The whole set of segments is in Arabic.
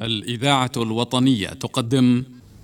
الإذاعة الوطنية تقدم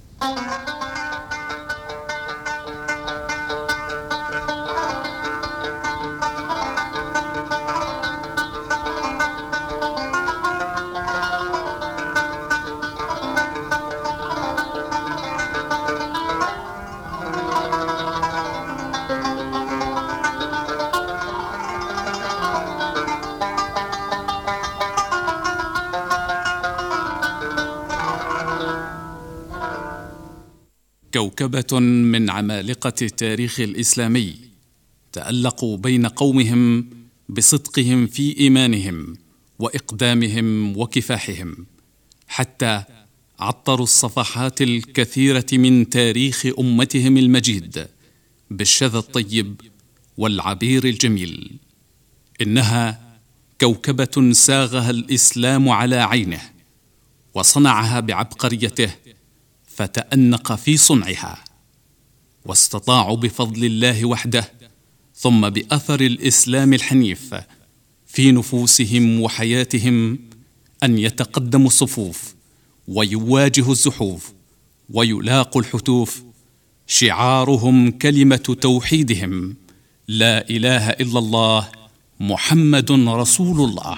كوكبة من عمالقة التاريخ الإسلامي تألقوا بين قومهم بصدقهم في إيمانهم وإقدامهم وكفاحهم، حتى عطروا الصفحات الكثيرة من تاريخ أمتهم المجيد بالشذا الطيب والعبير الجميل. إنها كوكبة ساغها الإسلام على عينه وصنعها بعبقريته، فتأنق في صنعها، واستطاعوا بفضل الله وحده ثم بأثر الإسلام الحنيف في نفوسهم وحياتهم أن يتقدموا الصفوف ويواجهوا الزحوف ويلاقوا الحتوف. شعارهم كلمة توحيدهم: لا إله إلا الله محمد رسول الله.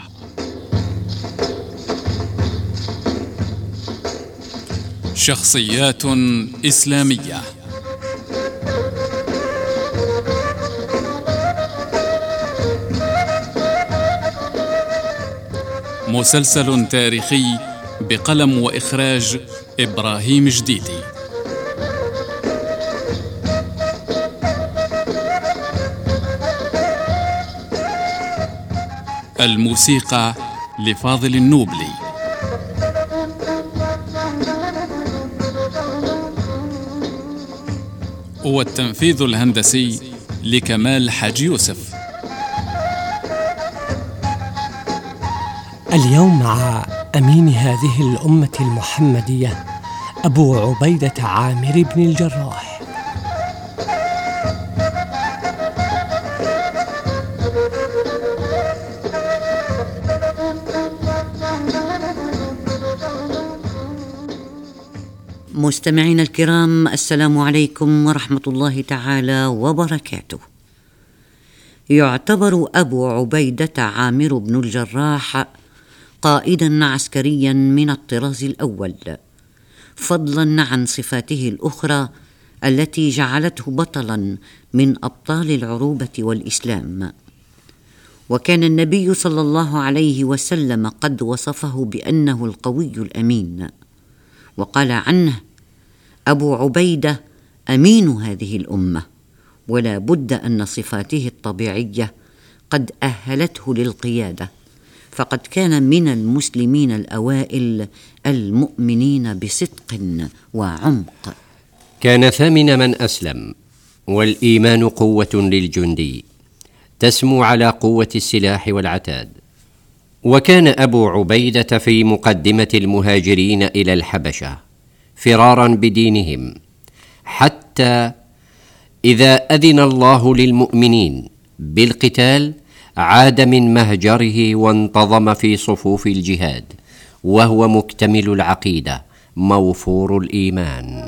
شخصيات إسلامية. مسلسل تاريخي بقلم وإخراج إبراهيم جديدي. الموسيقى لفاضل النوبلي، والتنفيذ الهندسي لكمال حاج يوسف. اليوم مع أمين هذه الأمة المحمدية أبو عبيدة عامر بن الجراح. مستمعينا الكرام، السلام عليكم ورحمة الله تعالى وبركاته. يعتبر أبو عبيدة عامر بن الجراح قائدا عسكريا من الطراز الأول، فضلا عن صفاته الأخرى التي جعلته بطلا من أبطال العروبة والإسلام. وكان النبي صلى الله عليه وسلم قد وصفه بأنه القوي الأمين، وقال عنه: أبو عبيدة أمين هذه الأمة. ولا بد أن صفاته الطبيعية قد أهلته للقيادة، فقد كان من المسلمين الأوائل المؤمنين بصدق وعمق. كان ثامن من أسلم، والإيمان قوة للجندي تسمو على قوة السلاح والعتاد. وكان أبو عبيدة في مقدمة المهاجرين إلى الحبشة فرارا بدينهم، حتى إذا أذن الله للمؤمنين بالقتال عاد من مهجره وانتظم في صفوف الجهاد، وهو مكتمل العقيدة موفور الإيمان.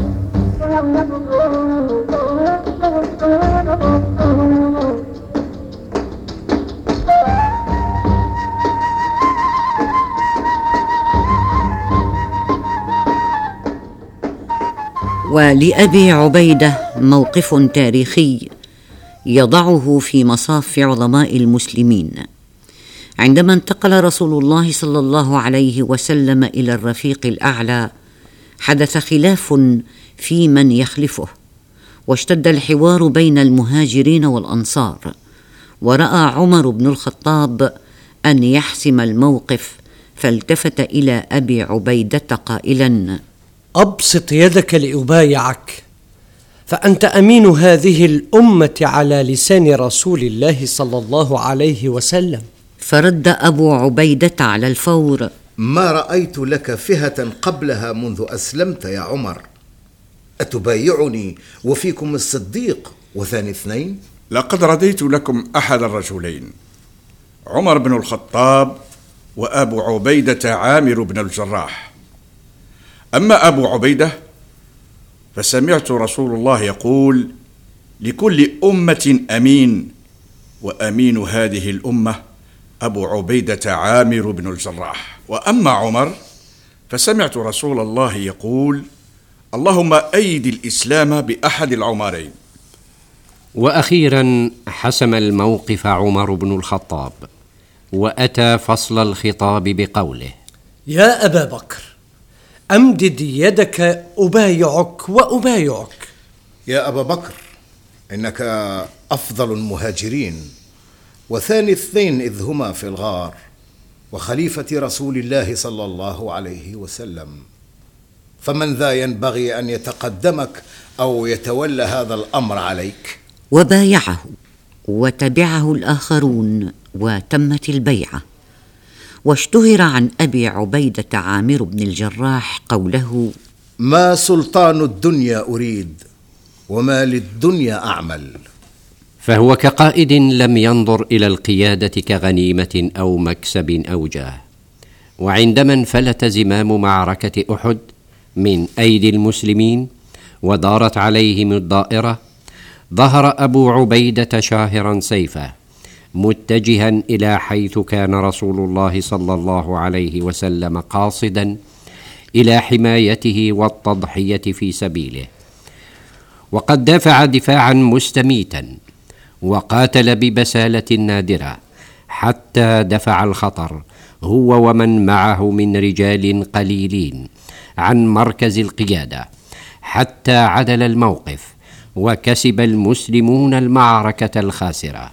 ولأبي عبيدة موقف تاريخي يضعه في مصاف عظماء المسلمين. عندما انتقل رسول الله صلى الله عليه وسلم إلى الرفيق الأعلى، حدث خلاف في من يخلفه، واشتد الحوار بين المهاجرين والأنصار، ورأى عمر بن الخطاب أن يحسم الموقف، فالتفت إلى أبي عبيدة قائلا: أبسط يدك لأبايعك، فأنت أمين هذه الأمة على لسان رسول الله صلى الله عليه وسلم. فرد أبو عبيدة على الفور: ما رأيت لك فئة قبلها منذ أسلمت يا عمر. أتبايعني وفيكم الصديق وثاني اثنين؟ لقد رديت لكم أحد الرجلين، عمر بن الخطاب وأبو عبيدة عامر بن الجراح. أما أبو عبيدة فسمعت رسول الله يقول: لكل أمة أمين، وأمين هذه الأمة أبو عبيدة عامر بن الجراح. وأما عمر فسمعت رسول الله يقول: اللهم أيد الإسلام بأحد العمرين. وأخيرا حسم الموقف عمر بن الخطاب، وأتى فصل الخطاب بقوله: يا أبا بكر، أمدد يدك أبايعك وأبايعك. يا أبا بكر، إنك أفضل المهاجرين، وثاني اثنين إذ هما في الغار، وخليفة رسول الله صلى الله عليه وسلم، فمن ذا ينبغي أن يتقدمك أو يتولى هذا الأمر عليك؟ وبايعه وتبعه الآخرون وتمت البيعة. واشتهر عن أبي عبيدة عامر بن الجراح قوله: ما سلطان الدنيا أريد، وما للدنيا أعمل. فهو كقائد لم ينظر إلى القيادة كغنيمة أو مكسب أو جاه. وعندما انفلت زمام معركة أحد من أيدي المسلمين ودارت عليهم الدائرة، ظهر أبو عبيدة شاهرا سيفه متجها إلى حيث كان رسول الله صلى الله عليه وسلم قاصدا إلى حمايته والتضحية في سبيله. وقد دافع دفاعا مستميتا وقاتل ببسالة نادرة حتى دفع الخطر هو ومن معه من رجال قليلين عن مركز القيادة، حتى عدل الموقف وكسب المسلمون المعركة الخاسرة.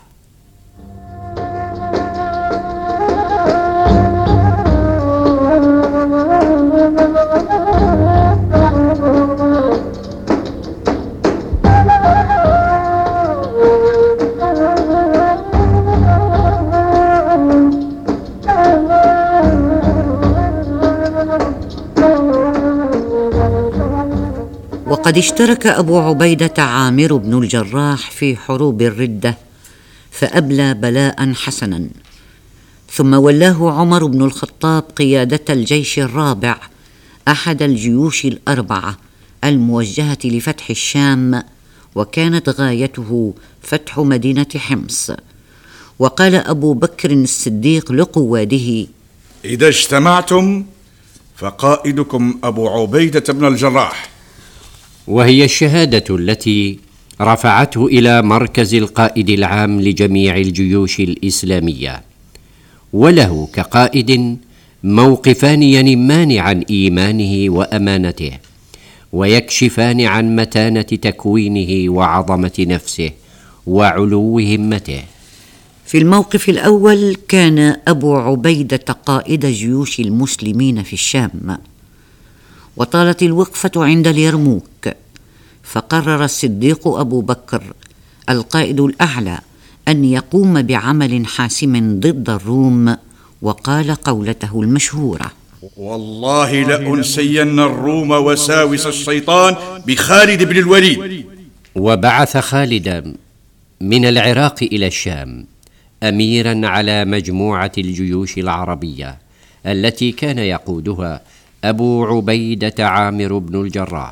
وقد اشترك أبو عبيدة عامر بن الجراح في حروب الردة فأبلى بلاء حسنا، ثم ولاه عمر بن الخطاب قيادة الجيش الرابع، أحد الجيوش الأربعة الموجهة لفتح الشام، وكانت غايته فتح مدينة حمص. وقال أبو بكر الصديق لقواده: إذا اجتمعتم فقائدكم أبو عبيدة بن الجراح. وهي الشهادة التي رفعته إلى مركز القائد العام لجميع الجيوش الإسلامية. وله كقائد موقفان ينمان عن إيمانه وأمانته، ويكشفان عن متانة تكوينه وعظمة نفسه وعلو همته. في الموقف الأول كان أبو عبيدة قائد جيوش المسلمين في الشام، وطالت الوقفة عند اليرموك، فقرر الصديق أبو بكر القائد الأعلى أن يقوم بعمل حاسم ضد الروم، وقال قولته المشهورة: والله لأنسين الروم وساوس الشيطان بخالد بن الوليد. وبعث خالدا من العراق إلى الشام أميرا على مجموعة الجيوش العربية التي كان يقودها أبو عبيدة عامر بن الجراح.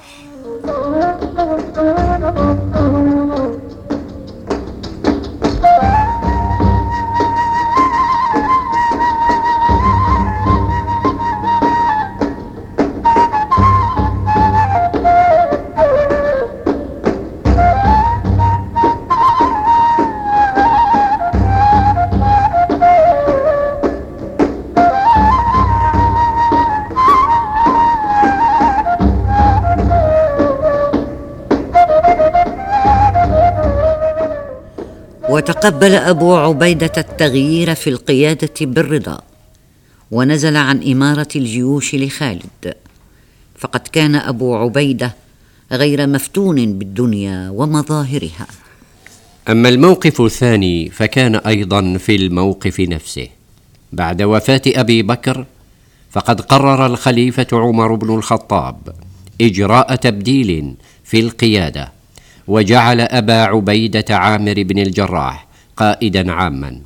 وتقبل أبو عبيدة التغيير في القيادة بالرضا، ونزل عن إمارة الجيوش لخالد، فقد كان أبو عبيدة غير مفتون بالدنيا ومظاهرها. أما الموقف الثاني فكان أيضا في الموقف نفسه. بعد وفاة أبي بكر فقد قرر الخليفة عمر بن الخطاب إجراء تبديل في القيادة، وجعل أبا عبيدة عامر بن الجراح قائدا عاما،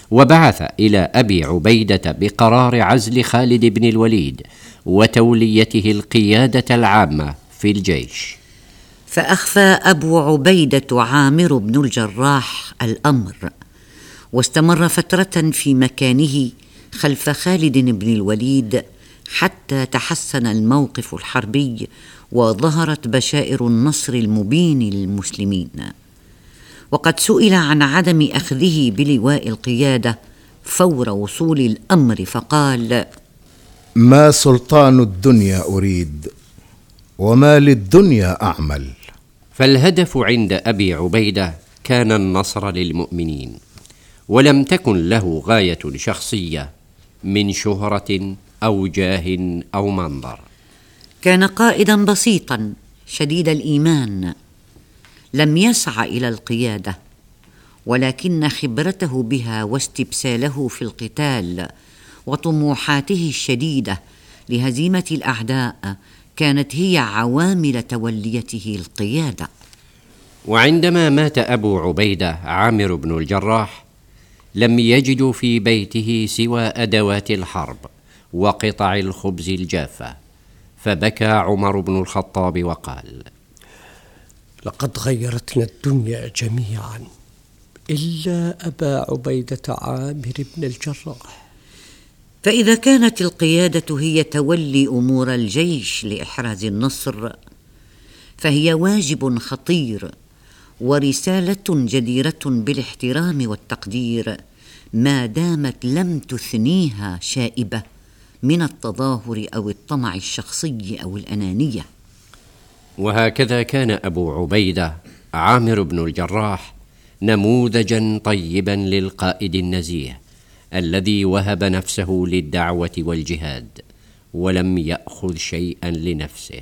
وبعث إلى أبي عبيدة بقرار عزل خالد بن الوليد وتوليته القيادة العامة في الجيش. فأخفى أبو عبيدة عامر بن الجراح الأمر، واستمر فترة في مكانه خلف خالد بن الوليد حتى تحسن الموقف الحربي وظهرت بشائر النصر المبين للمسلمين. وقد سئل عن عدم أخذه بلواء القيادة فور وصول الأمر فقال: ما سلطان الدنيا أريد وما للدنيا أعمل. فالهدف عند أبي عبيدة كان النصر للمؤمنين، ولم تكن له غاية شخصية من شهرة أو جاه أو منظر. كان قائدا بسيطا شديد الإيمان، لم يسع إلى القيادة، ولكن خبرته بها واستبساله في القتال وطموحاته الشديدة لهزيمة الأعداء كانت هي عوامل توليته القيادة. وعندما مات أبو عبيدة عامر بن الجراح لم يجدوا في بيته سوى أدوات الحرب وقطع الخبز الجافة، فبكى عمر بن الخطاب وقال: لقد غيرتنا الدنيا جميعا إلا أبا عبيدة عامر بن الجراح. فإذا كانت القيادة هي تولي أمور الجيش لإحراز النصر، فهي واجب خطير ورسالة جديرة بالاحترام والتقدير ما دامت لم تثنيها شائبة من التظاهر أو الطمع الشخصي أو الأنانية. وهكذا كان أبو عبيدة عامر بن الجراح نموذجا طيبا للقائد النزيه الذي وهب نفسه للدعوة والجهاد ولم يأخذ شيئا لنفسه.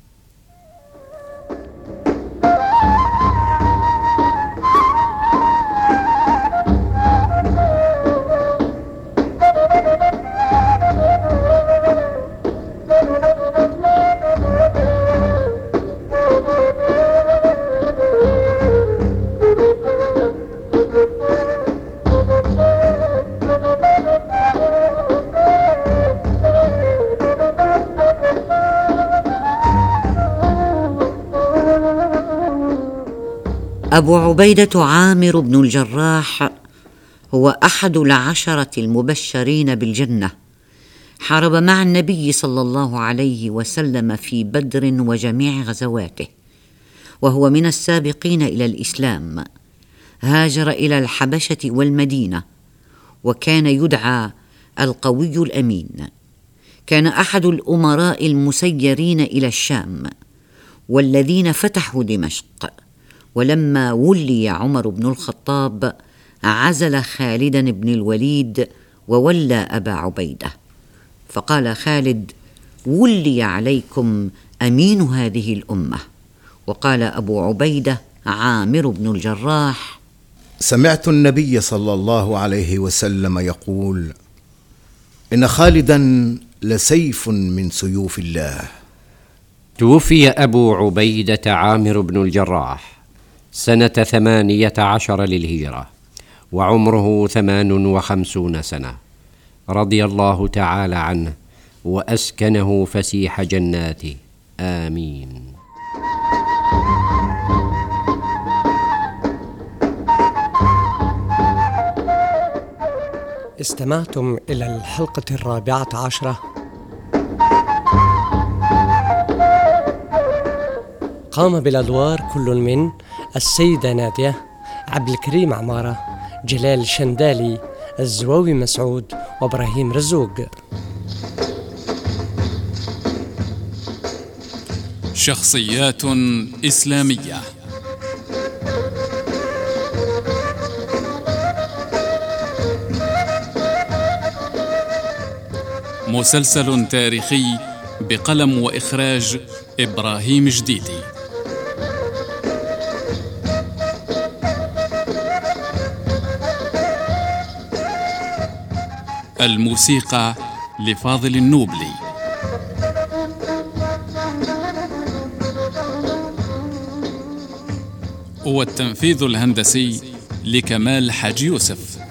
أبو عبيدة عامر بن الجراح هو أحد العشرة المبشرين بالجنة، حارب مع النبي صلى الله عليه وسلم في بدر وجميع غزواته، وهو من السابقين إلى الإسلام. هاجر إلى الحبشة والمدينة، وكان يدعى القوي الأمين. كان أحد الأمراء المسيرين إلى الشام والذين فتحوا دمشق. ولما ولي عمر بن الخطاب عزل خالدا بن الوليد وولى أبا عبيدة، فقال خالد: ولي عليكم أمين هذه الأمة. وقال أبو عبيدة عامر بن الجراح: سمعت النبي صلى الله عليه وسلم يقول: إن خالدا لسيف من سيوف الله. توفي أبو عبيدة عامر بن الجراح سنة 18 للهجرة وعمره 58 سنة، رضي الله تعالى عنه وأسكنه فسيح جناته، آمين. استمعتم إلى الحلقة 14. قام بالأدوار كل من السيدة نادية، عبد الكريم عمارة، جلال شندالي، الزواوي مسعود، وإبراهيم رزوق. شخصيات إسلامية. مسلسل تاريخي بقلم وإخراج إبراهيم جديدي. الموسيقى لفاضل النوبلي. والتنفيذ الهندسي لكمال حاج يوسف.